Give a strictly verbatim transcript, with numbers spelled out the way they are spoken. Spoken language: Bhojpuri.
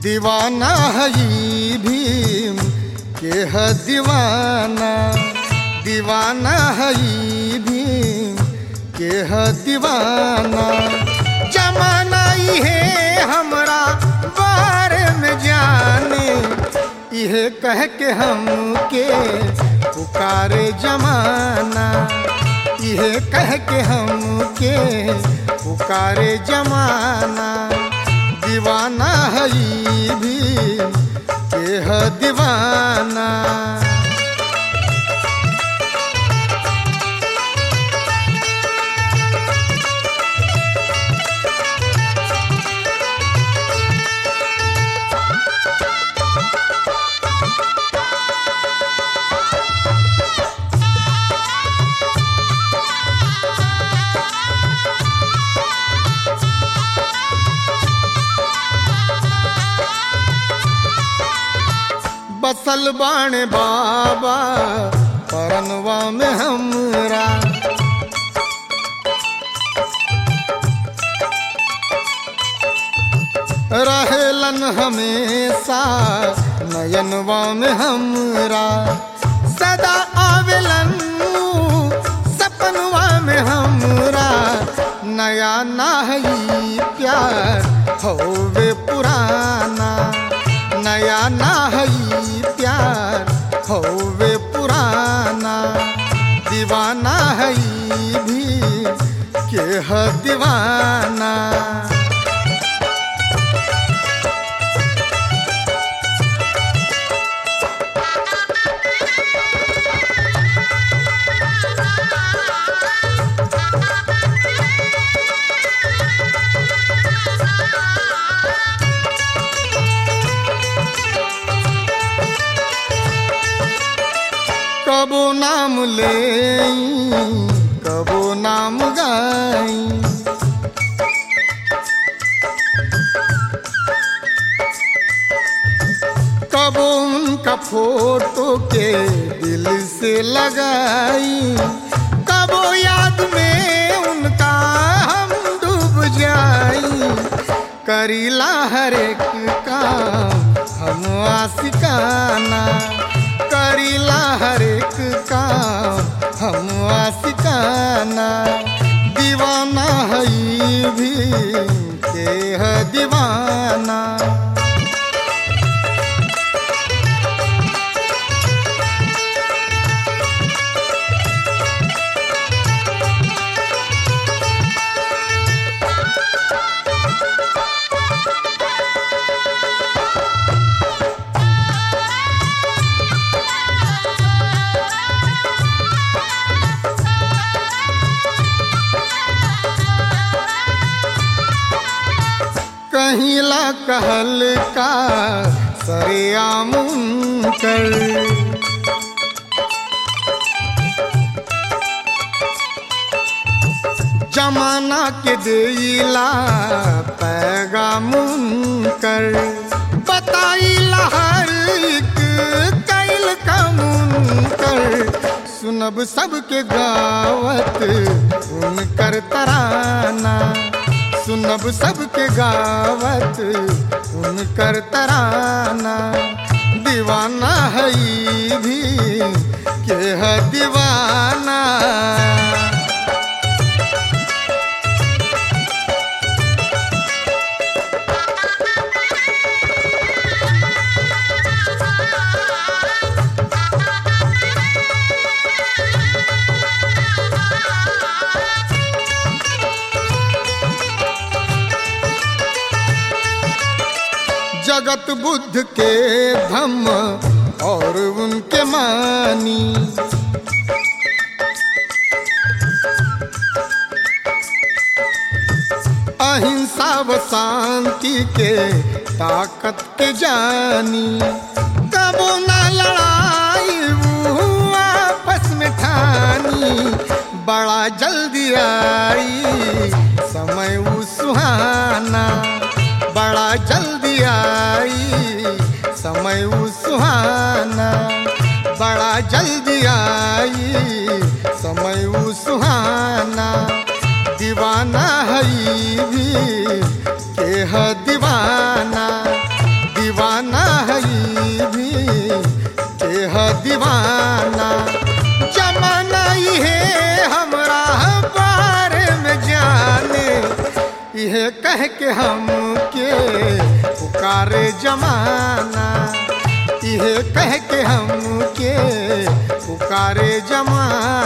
दीवाना हई भीम के है दीवाना, दीवाना हई भीम के है दीवाना। जमाना इहे हमरा बारे में जाने, इहे कह के हमके पुकारे जमाना, इहे कह के हमके पुकारे जमाना। दीवाना हई भीम के है दीवाना। बसल बाणे बाबा परनवा में हमरा, रहेलन हमेशा नयनवा में हमरा। सदा आवेलन सपनवा में हमरा। नया नाही प्यार होवे पुराना, नया नाही प्यार होवे पुराना। दीवाना हई भी के है दीवाना। कबो नाम ले कबो नाम गाई, कबो उनका फोटो के दिल से लगाई। कबो याद में उनका हम डूब जाई। करीला हर एक काम हम आशिकाना, करीला हर एक काम हम आशिकाना। दीवाना हई भी के है दीवाना। कहिला कहल का सरेआम कर, जमाना के देला पैगाम कर। बताइला हर एक कैल का मुनकर, सुनब सबके गावत उनकर तराना। सुनब सबके गावत उनकर तराना। दीवाना हई भी के है दीवाना। जगत बुद्ध के धम्म और उनके मानी, अहिंसा व शांति के ताकत के जानी। कबो ना लड़ाई वो आपस में ठानी। बड़ा जल्दी आई समय वो सुहाना, बड़ा जल्दी आई समय वो सुहाना। बड़ा जल्दी आई समय वो सुहाना। दीवाना हई भी के है दीवाना। इहे कह के हम के पुकारे जमाना, इहे कह के हम के पुकारे जमाना।